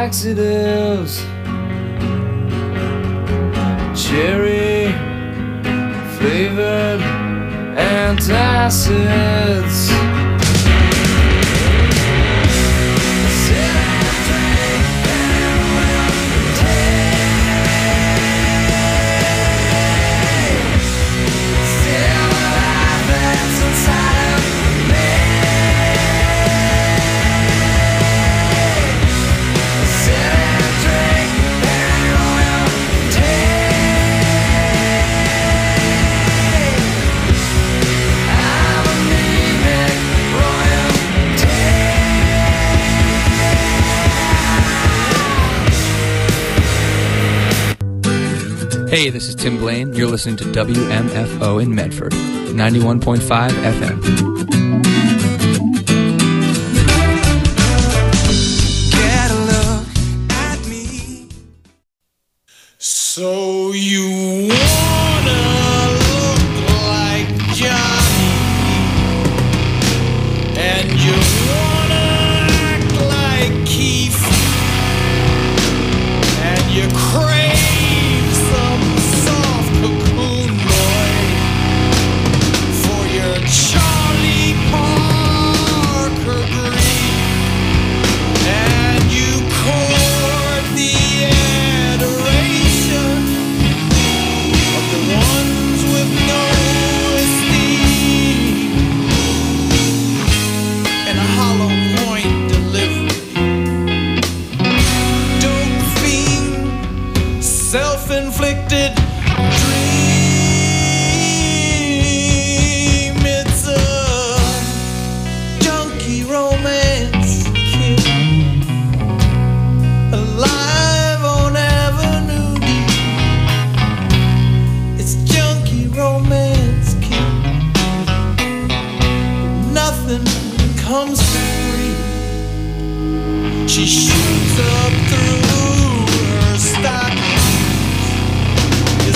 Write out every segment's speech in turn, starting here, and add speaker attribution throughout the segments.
Speaker 1: laxatives, cherry flavored antacids.
Speaker 2: Hey, this is Tim Blaine. You're listening to WMFO in Medford, 91.5 FM.
Speaker 3: Get a look at me. So you wanna look like Johnny, and you wanna act like Keith, and you crave some soft cocoon boy for your Charlie Parker grief, and you court the adoration of the ones with no esteem and a hollow point delivery. Dope fiend, self-inflicted dream. It's a junkie romance kid, alive on Avenue D. It's junkie romance kid. Nothing comes for free. She shoots up through her stockings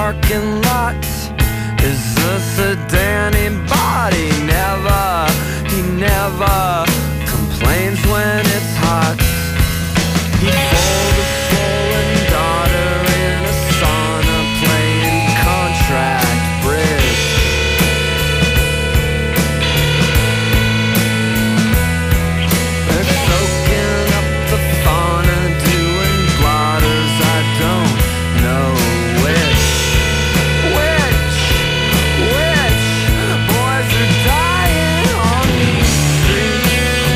Speaker 1: parking lot. Is this a anybody? He never complains when it's hot. He fold a swollen daughter in a sauna playing contract bridge. They're soaking up the fauna, doing blotters, I don't know which. Boys are dying on these streets.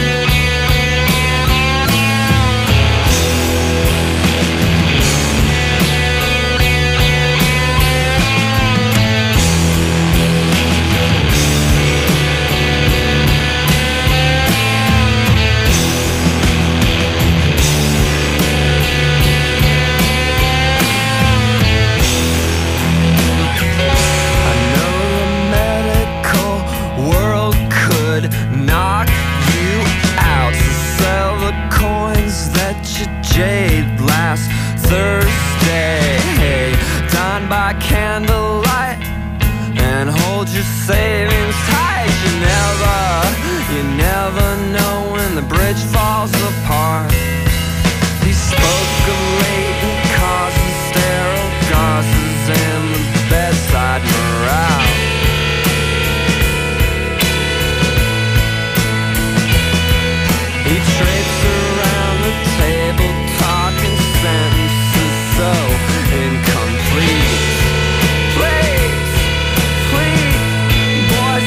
Speaker 1: I know the medical world could knock you out. So sell the coins that you jade last Thursday. Hey, dine by candlelight and hold your savings tight. You never know when the bridge falls apart. He spoke of latent causes, sterile gauzes, and the bedside morale. He traipsed around the table, talking sentences so incomplete. Please, boy,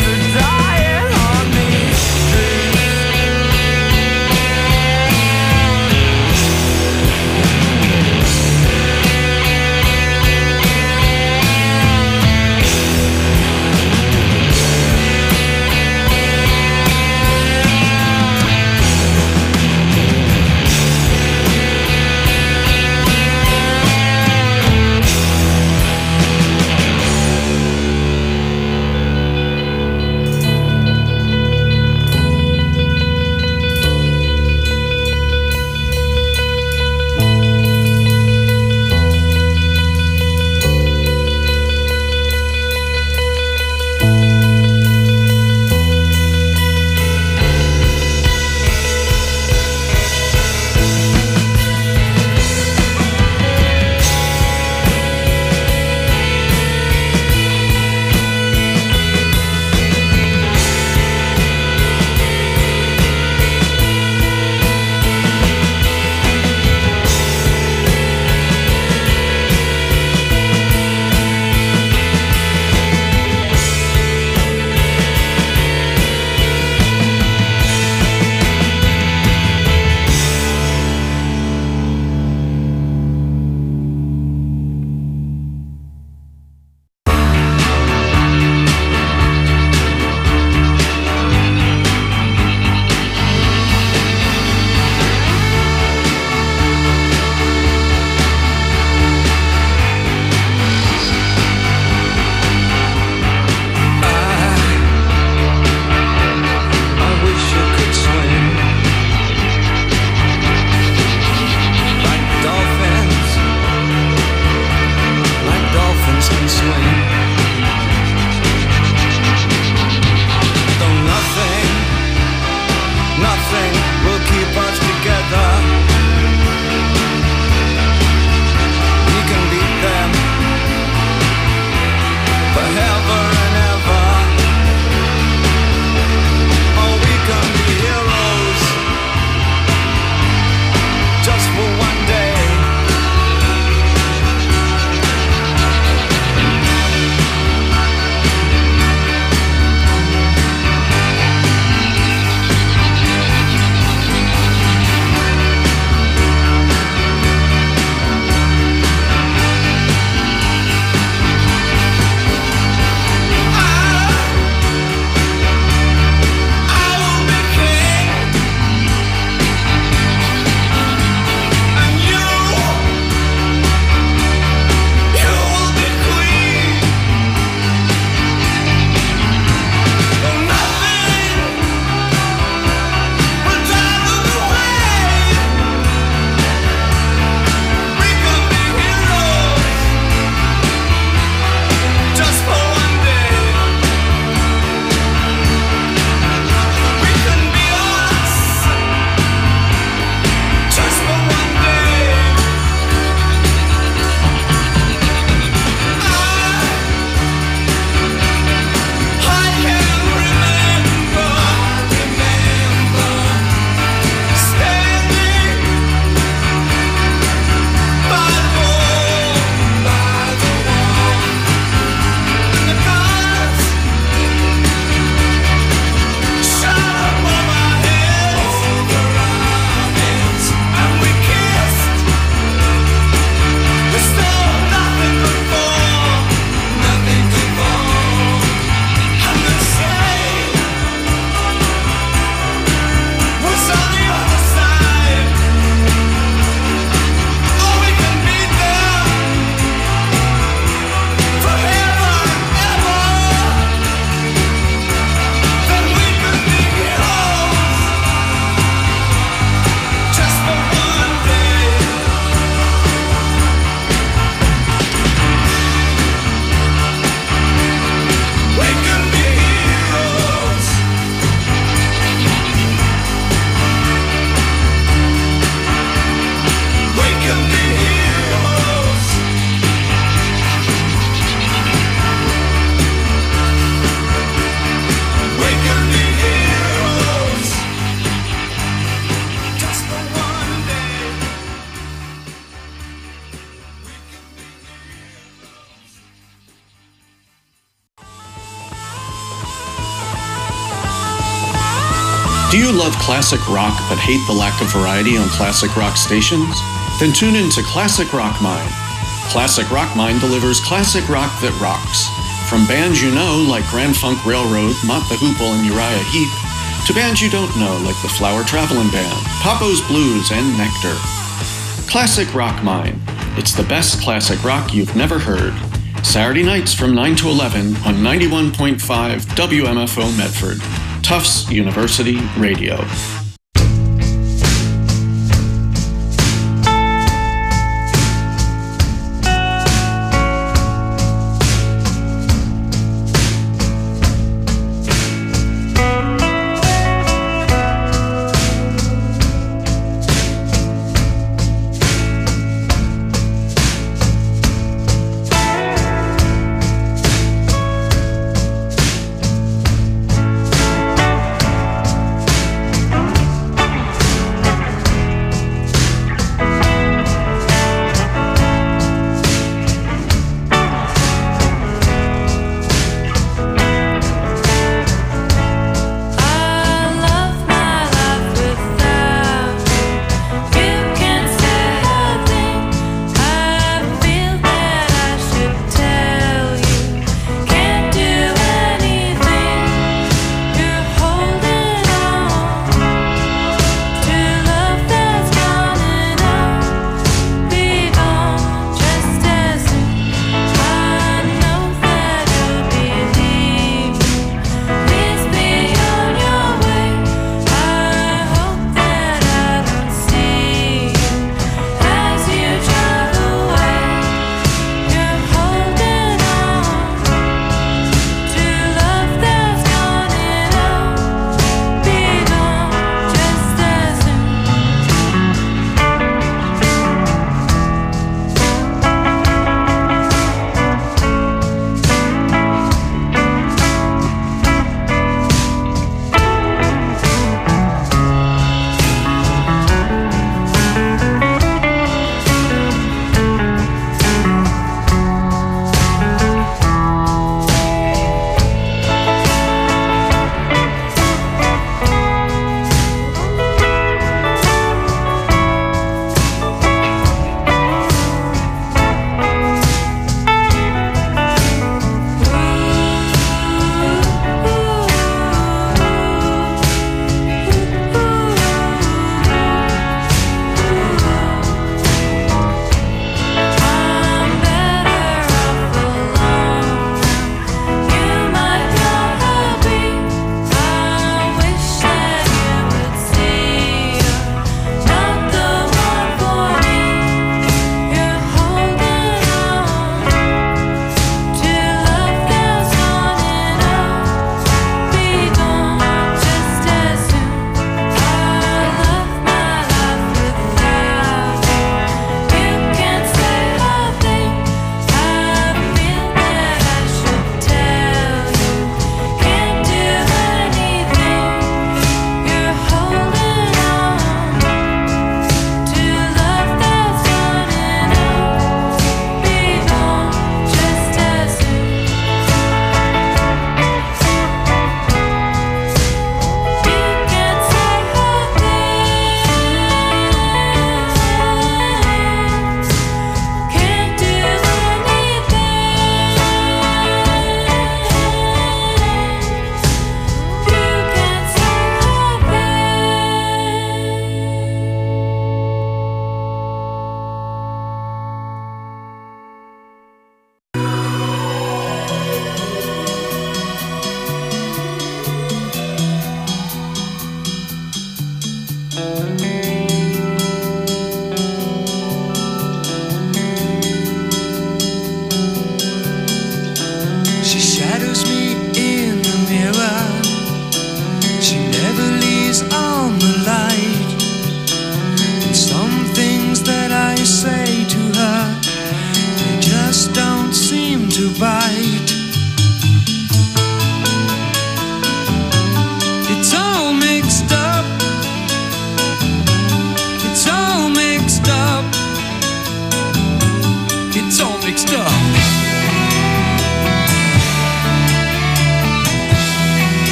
Speaker 4: Do you love classic rock but hate the lack of variety on classic rock stations? Then tune in to Classic Rock Mine. Classic Rock Mine delivers classic rock that rocks. From bands you know like Grand Funk Railroad, Mott the Hoople, and Uriah Heep, to bands you don't know like the Flower Traveling Band, Papo's Blues, and Nectar. Classic Rock Mine. It's the best classic rock you've never heard. Saturday nights from 9 to 11 on 91.5 WMFO Medford. Tufts University Radio.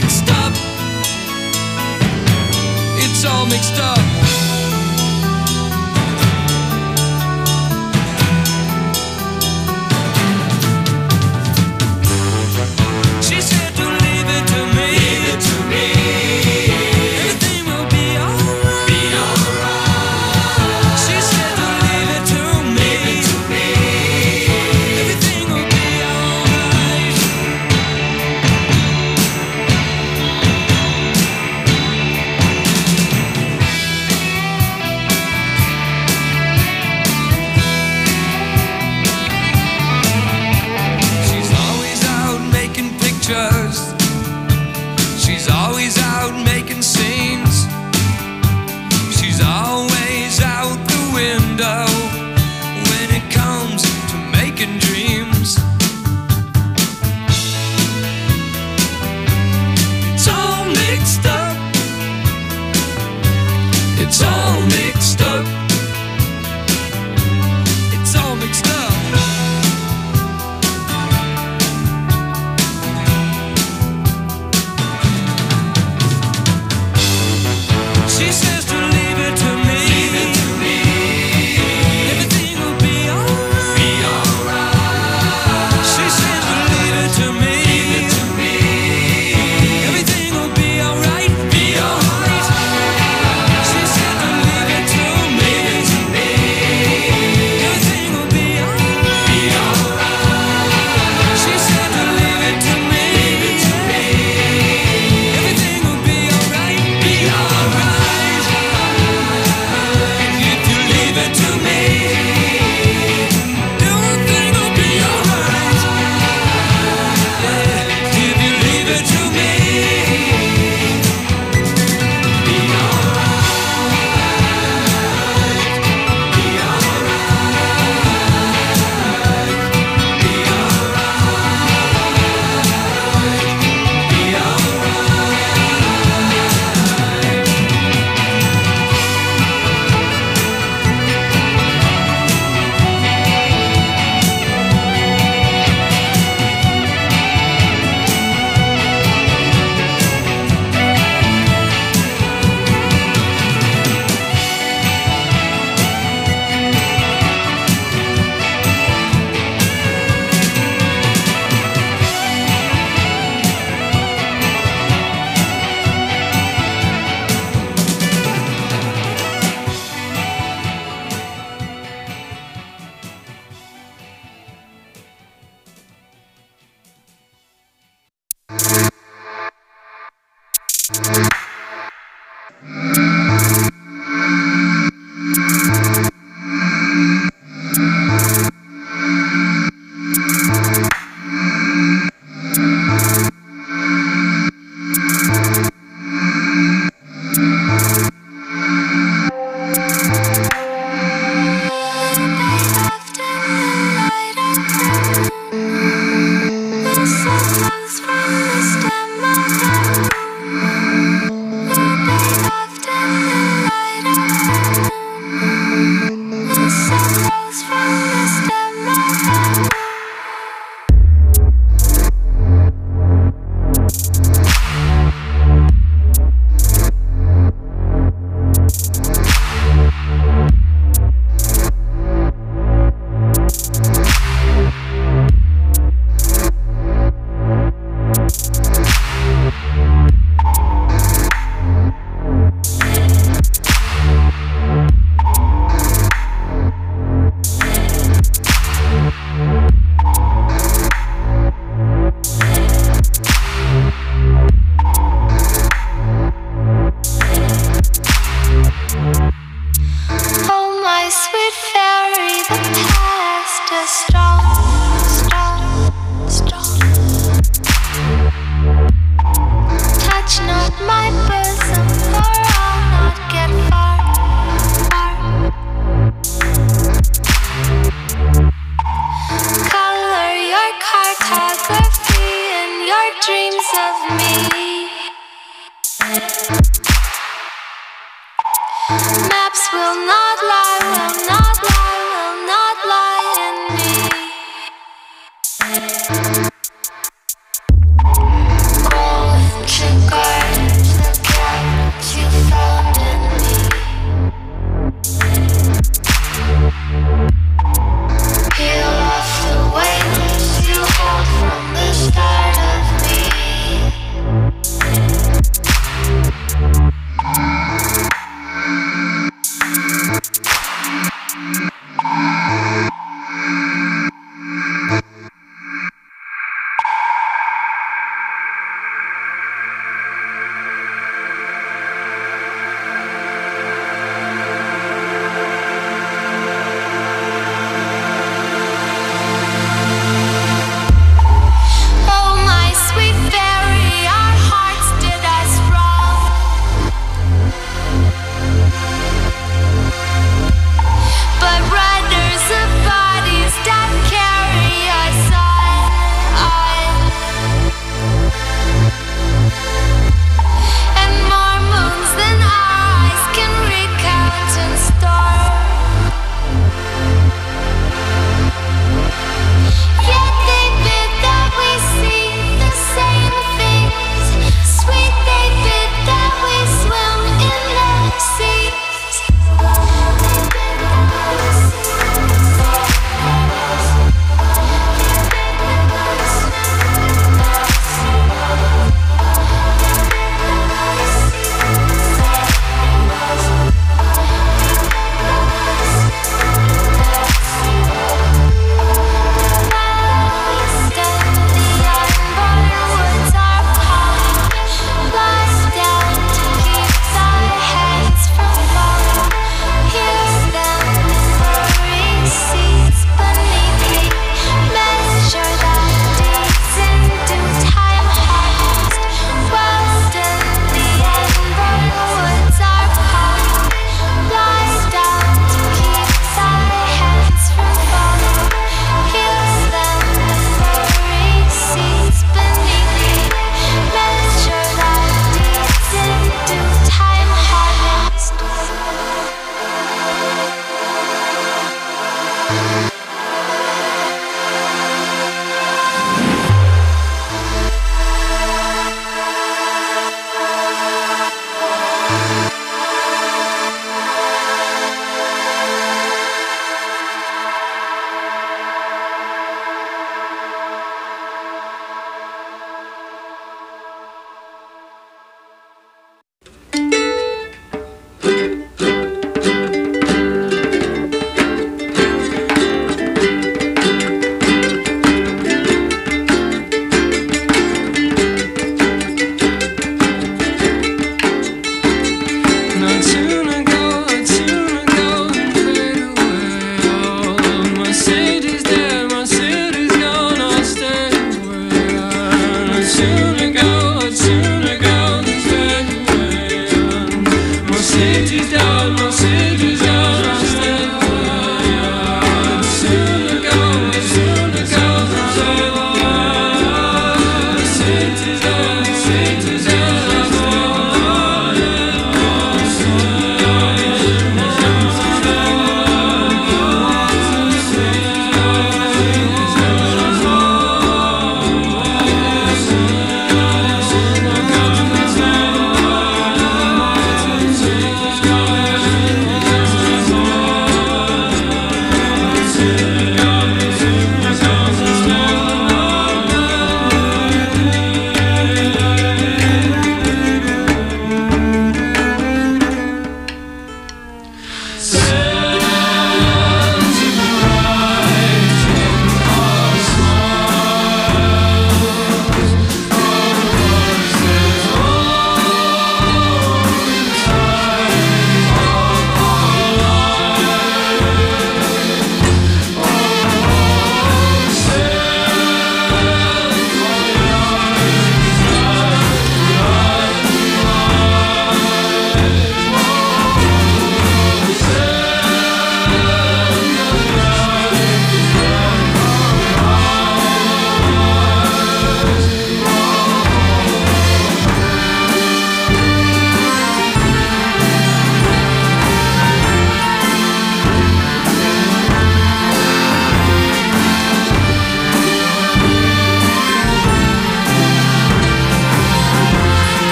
Speaker 1: mixed up. It's all mixed up. She said to leave it to me. Leave it to me. Everything will be alright. Be alright. She said to leave it to me. Leave it to me. Everything will be alright. She's always out making pictures. She's always out making scenes. She's always out the window when it comes to making dreams. It's all mixed up. It's all mixed up. It's all mixed up. She says to leave it to me. Leave it to me. Everything will be alright. Be alright. She says to leave it to me. Leave it to me. Everything will be alright. Be alright. She said to leave it to me. Leave it to me. Everything will be alright. Be alright. She said to leave it to me. Leave it to me. Everything will be alright. Be alright. If you leave it to me, everything will be alright. Yeah. If you leave it to me, be alright. Be alright. Be
Speaker 5: Check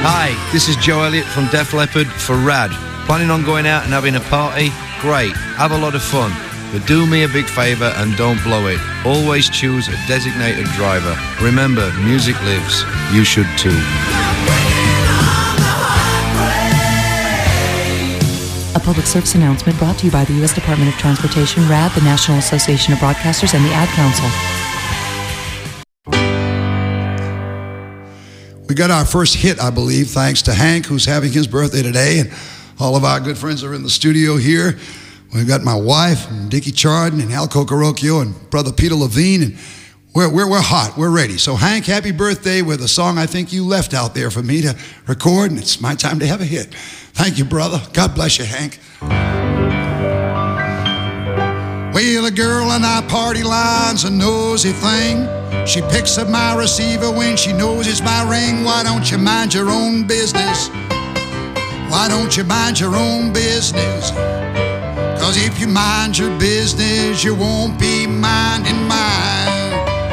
Speaker 5: Hi, this is Joe Elliott from Def Leppard for Rad. Planning on going out and having a party? Great, have a lot of fun. But do me a big favour and don't blow it. Always choose a designated driver. Remember, music lives. You should too.
Speaker 6: A public service announcement brought to you by the U.S. Department of Transportation, RAD, the National Association of Broadcasters, and the Ad Council.
Speaker 7: We got our first hit, I believe, thanks to Hank, who's having his birthday today, and all of our good friends are in the studio here. We've got my wife, and Dickie Chardon, and Al Cocorocchio, and brother Peter Levine, and we're hot, we're ready. So Hank, happy birthday with a song I think you left out there for me to record, and it's my time to have a hit. Thank you, brother. God bless you, Hank. Well, a girl in our party line's a nosy thing. She picks up my receiver when she knows it's my ring. Why don't you mind your own business? Why don't you mind your own business? 'Cause if you mind your business, you won't be minding mine.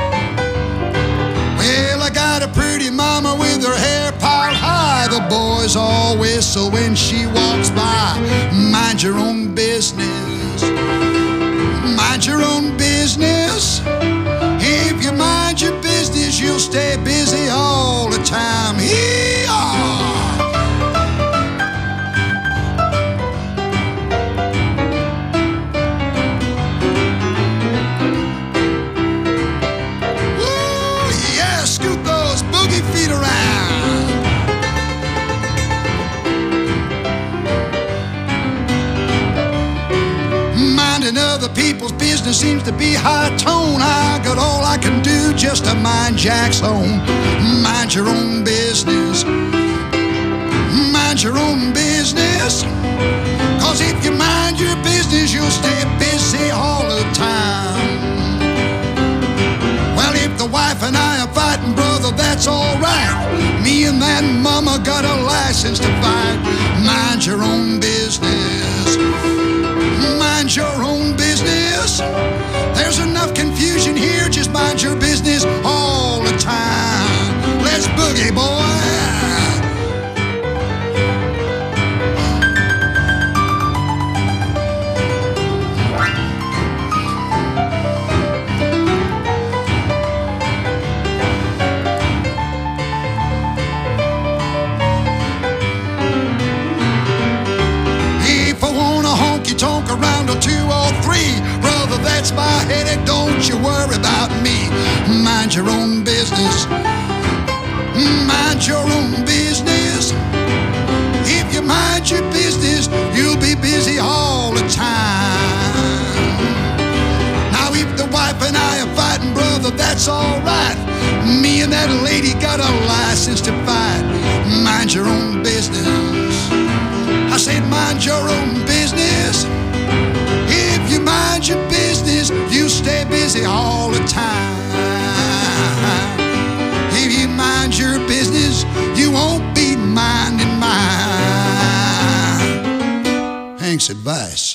Speaker 7: Well, I got a pretty mama with her hair piled high. The boys all whistle when she walks by. Mind your own business. Mind your own business. If you mind your business, you'll stay busy all the time. Hee-haw! Other people's business seems to be high tone. I got all I can do just to mind Jack's own. Mind your own business. Mind your own business. 'Cause if you mind your business, you'll stay busy all the time. Well, if the wife and I are fighting, brother, that's all right. Me and that mama got a license to fight. Mind your own business. Mind your own business. There's enough confusion here. Just mind your business all the time. Let's boogie, boy. Tonk around a 2 or 3, brother, that's my headache. Don't you worry about me. Mind your own business. Mind your own business. If you mind your business, you'll be busy all the time. Now, if the wife and I are fighting, brother, that's all right. Me and that lady got a license to fight. Mind your own business. I said, mind your own business. If you mind your business, you stay busy all the time. If you mind your business, you won't be minding mine. Hank's advice.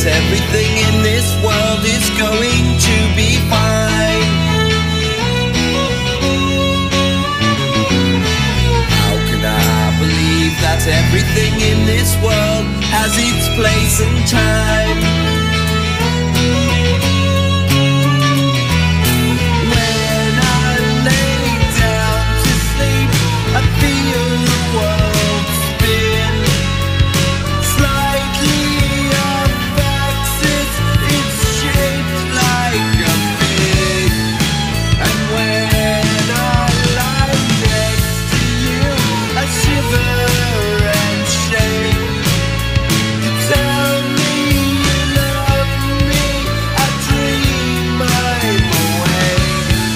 Speaker 8: everything in this world is going to be fine. How can I believe that everything in this world has its place and time? When I lay down to sleep, I feel the world spin. Slightly affects it, it's shaped like a pig. And when I lie next to you, I shiver and shake. You tell me you love me, I dream I'm awake.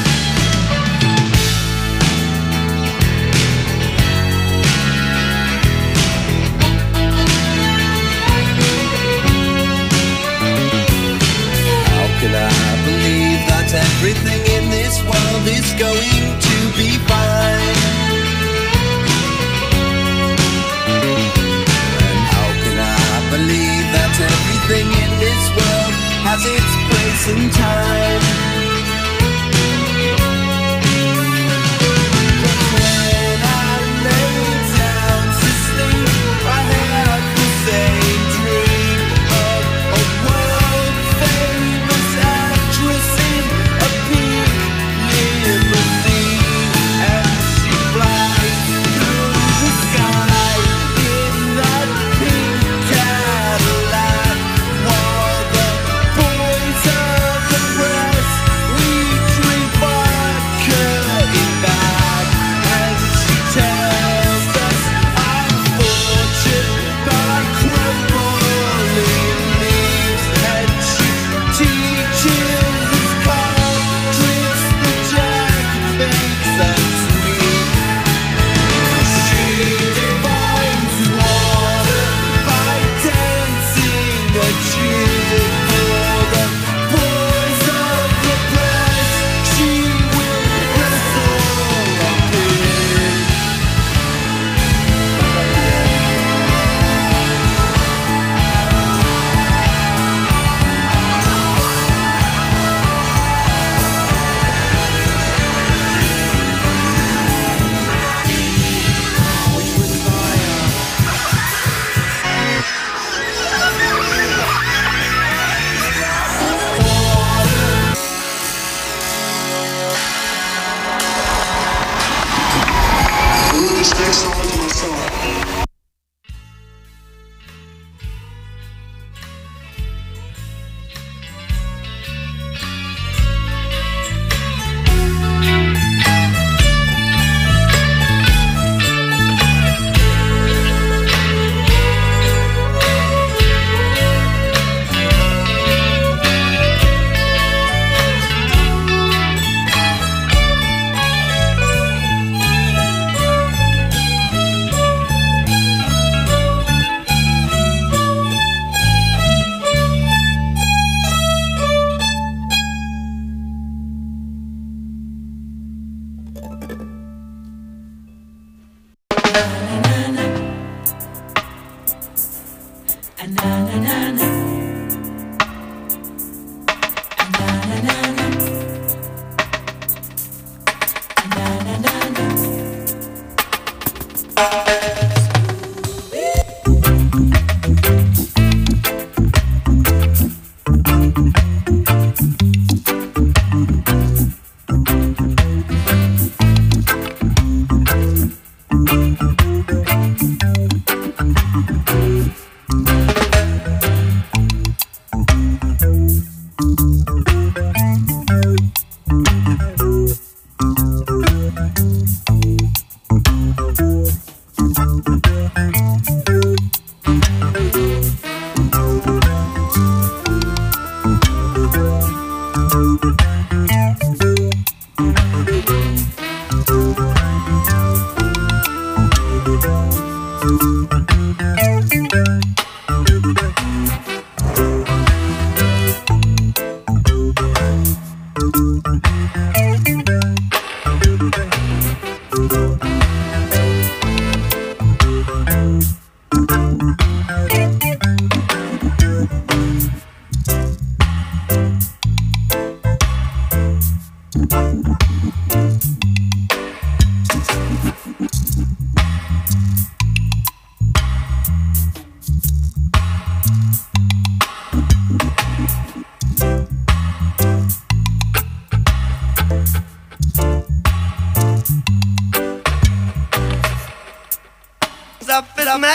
Speaker 8: How can I believe that everything in this world is going to be fine? And how can I believe that everything in this world has its place and time? When I lay down to sleep, I have the same dream of a world-famous actress in a pink limousine, and she flies through the sky in that pink Cadillac, while the boys of the press, we drink vodka in back, and she tells us our fortune by crumbling leaves, and she teaches us cold tricks that Jack makes us sweet. She defines water by dancing a tune for the boys of the press. She will wrestle a pig.
Speaker 7: This next song is my song.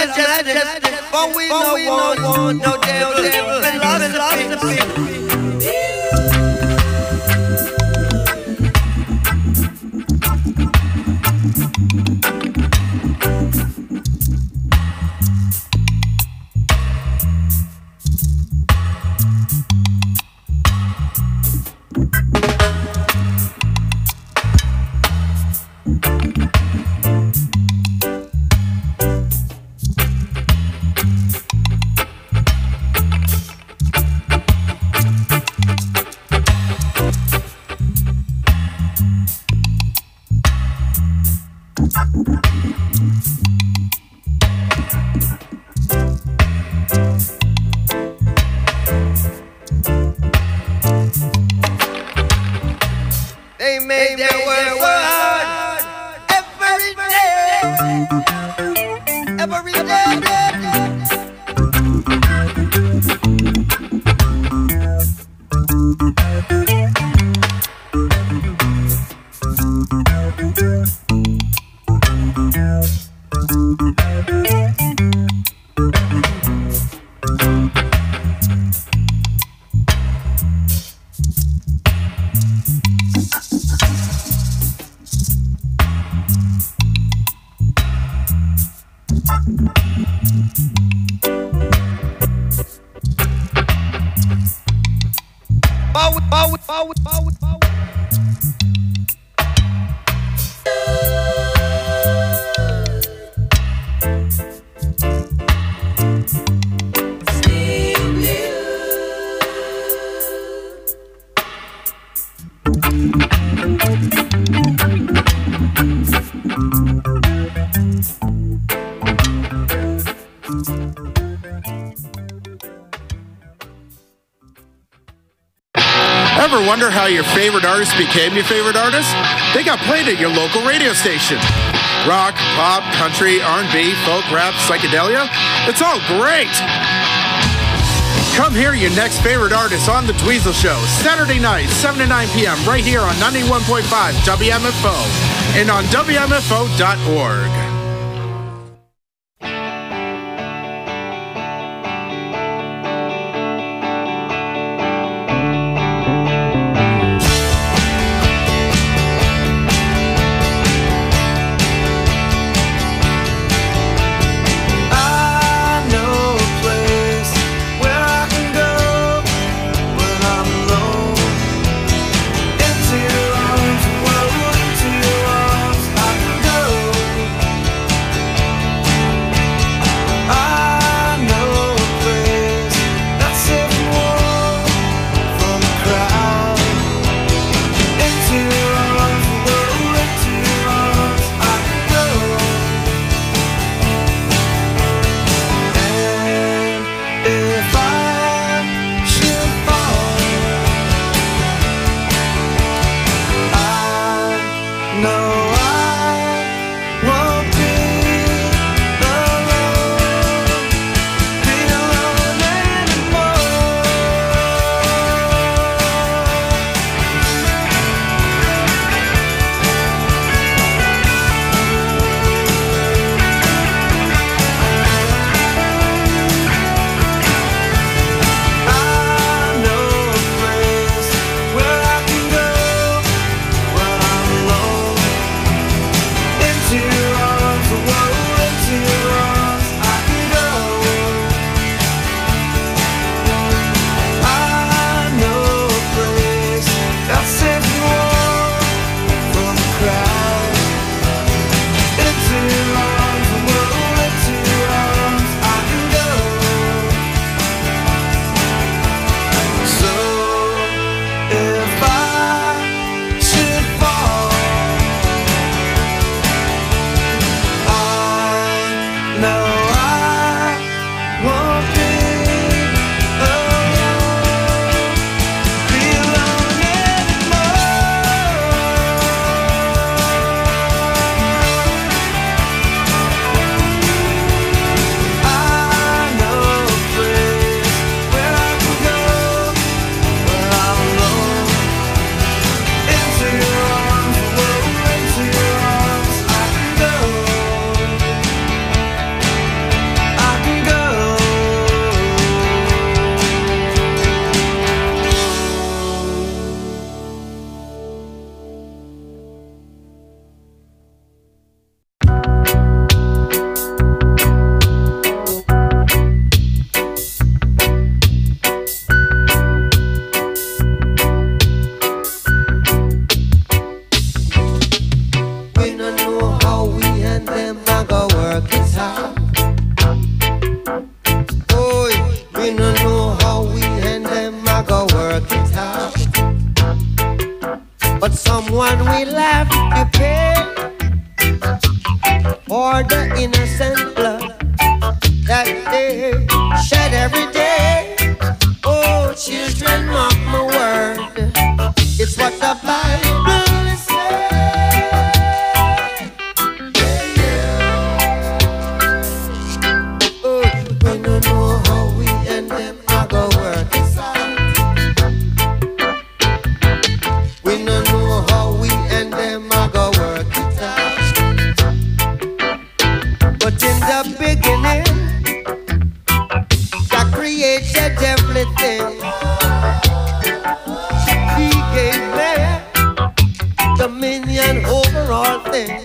Speaker 8: majesty. For we no want no devil, philosophy. They made their work hard every day, every day.
Speaker 9: Ever wonder how your favorite artist became your favorite artist? They got played at your local radio station. Rock, pop, country, R&B, folk, rap, psychedelia. It's all great. Come hear your next favorite artist on The Dweezil Show, Saturday night, 7 to 9 p.m. right here on 91.5 WMFO and on WMFO.org.
Speaker 10: someone will have to pay for the innocent blood that they shed every day. Oh, children, mark my word, it's what the Bible is saying. Oh, we don't know how we and them are gonna work this out. We don't know how we and them are gonna work it out. But in the beginning, God created everything. He gave man dominion over all things.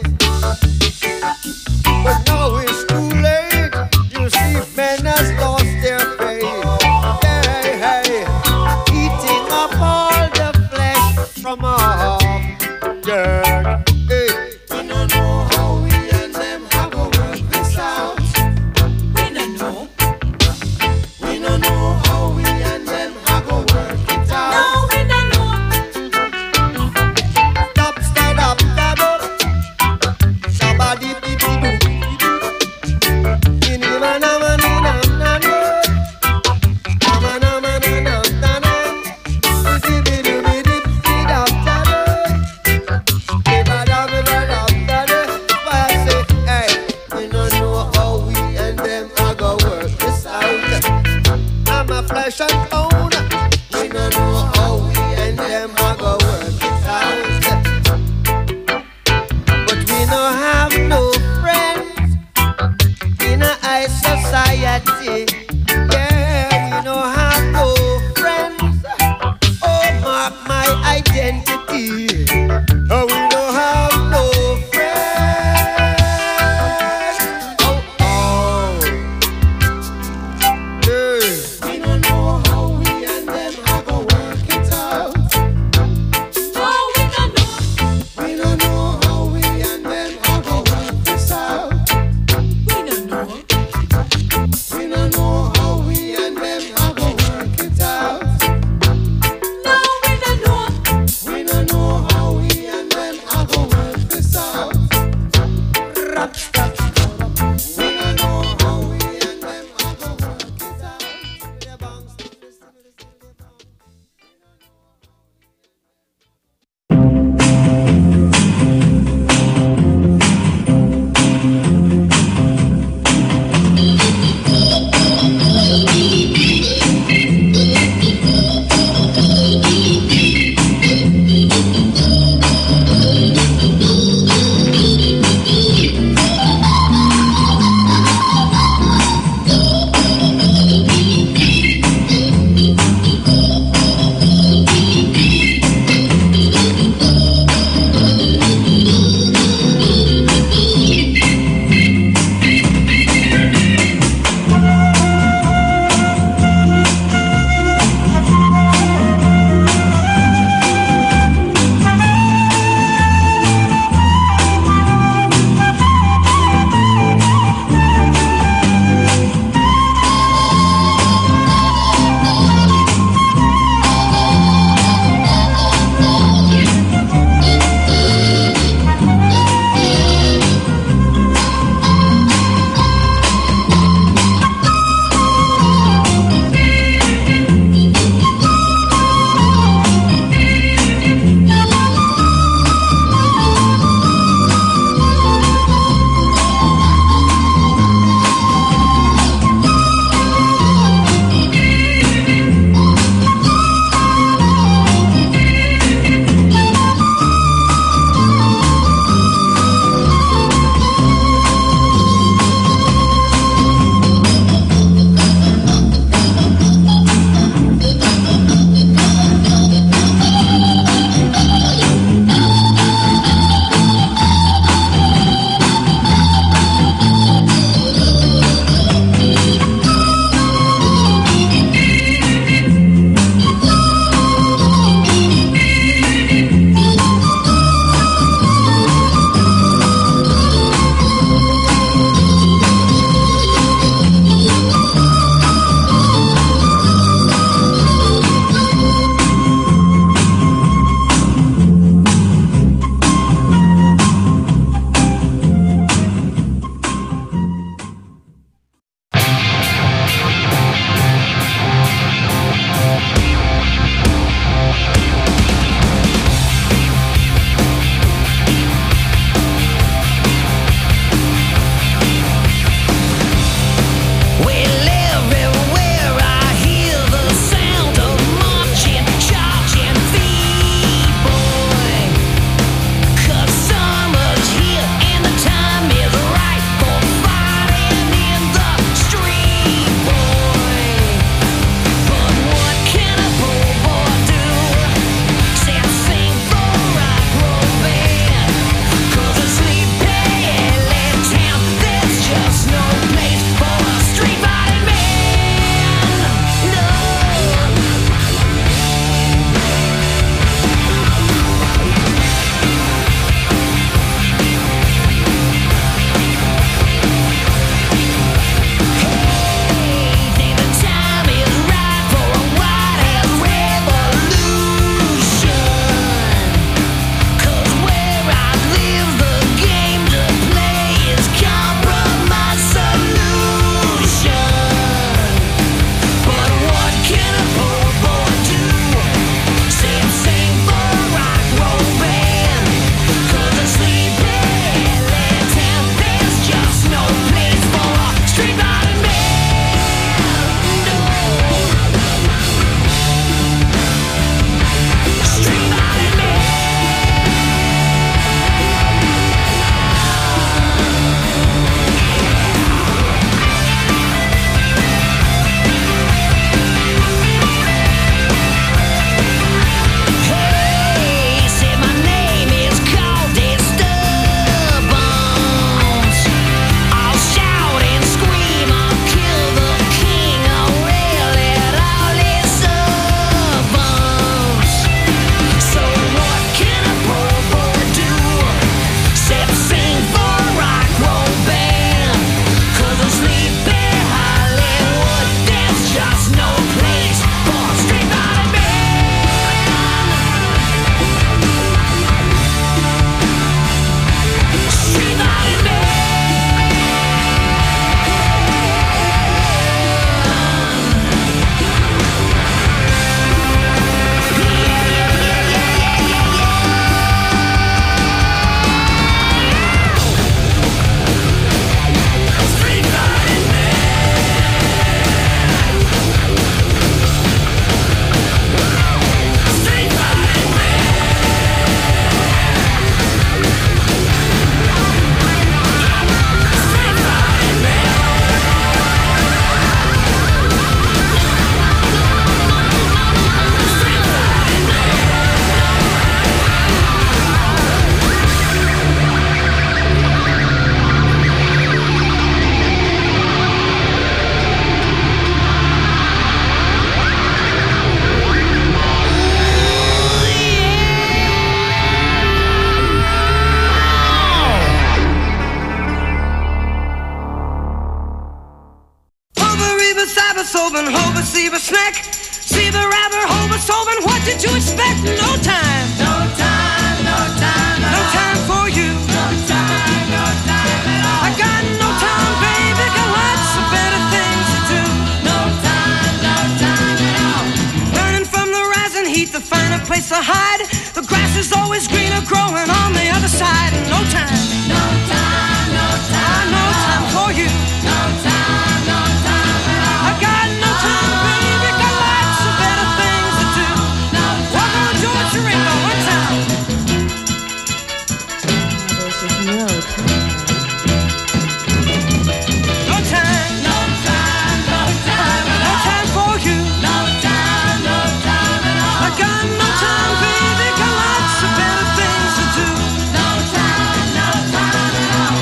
Speaker 10: But now it's too late. You see, men has lost their faith. Hey, hey, eating up all the flesh from off dirt. Hey, we don't know how we and them have to work this out. We don't know. We don't know how we and them have to work it out. No, we don't know. Stop, stand up, stand up. Somebody be do. Flesh and bone. We don't know how we and them are gonna work it out. But we don't have no friends in a high society. Yeah, we don't have no friends. Oh, mark my identity. Oh, we don't have no friends. Oh, oh. Yeah. We don't know how we and them are gonna work it out. Oh, we don't know. We don't know how we and them are gonna work this out. We don't know. We don't know how we and them are gonna work it out. No, we don't know. We don't know how we
Speaker 1: Zebra, cyber, soben, hober, zebra, snack. Zebra, rabber, hober, soben, what did you expect? No time. No time, no time. No time for you. No time, no time at all. I got no time, baby, got lots of better things to do. No time at all. Running from the rising heat to find a place to hide. The grass is always greener growing on the other side. No time. No time, no time. No time for you. No time, no time at all. I got no time, baby, got lots of better things to do. No time. Walk on George Ringo, one time. No time. No time, no time, no time at all. No time for you. No time, no time at all. I got no time, baby, got lots of better things to do. No time, no time at all.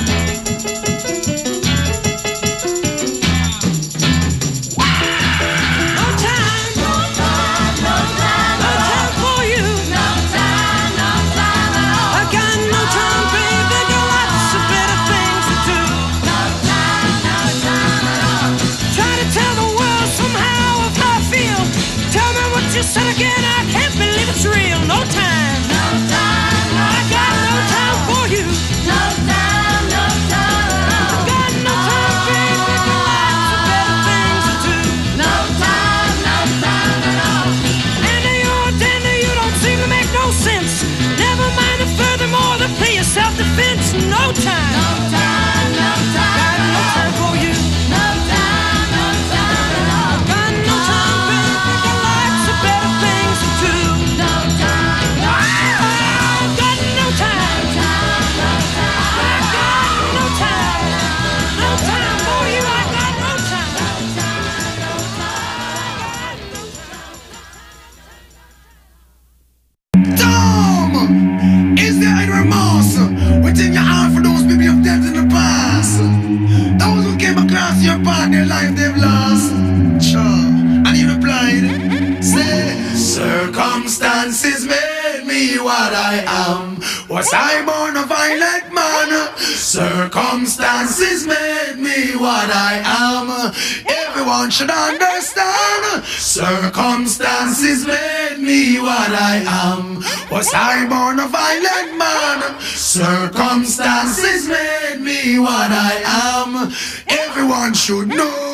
Speaker 1: No time, no time, no time, no time for you. No time, no time at all. I got no time, baby, got lots of better things to do. No time at all. Try to tell the world somehow of how I feel. Tell me what you said again, I can't believe it's real. No time, no time, no I got no time for you. No time, no time at all. I got no time, baby, got lots of better things to do. No time at all. And you don't seem to make no sense. Never mind the furthermore, the play of self-defense. No time. No time, no time. Got no time for you. No time, no time at all. Got no time, baby, got lots of better things to do. No time, no time. Got no time. No time, I got no time. No time for you, I got no time.
Speaker 11: Tom, is there any remorse within your heart for those people you've dealt in the past? Those who came across your path, their life they've lost. Sure. And you replied, say, circumstances made me what I am. Was I born a violent man? Circumstances made me what I am. Everyone should understand. Circumstances made me what I am. Was I born a violent man? Circumstances made me what I am. Everyone should know.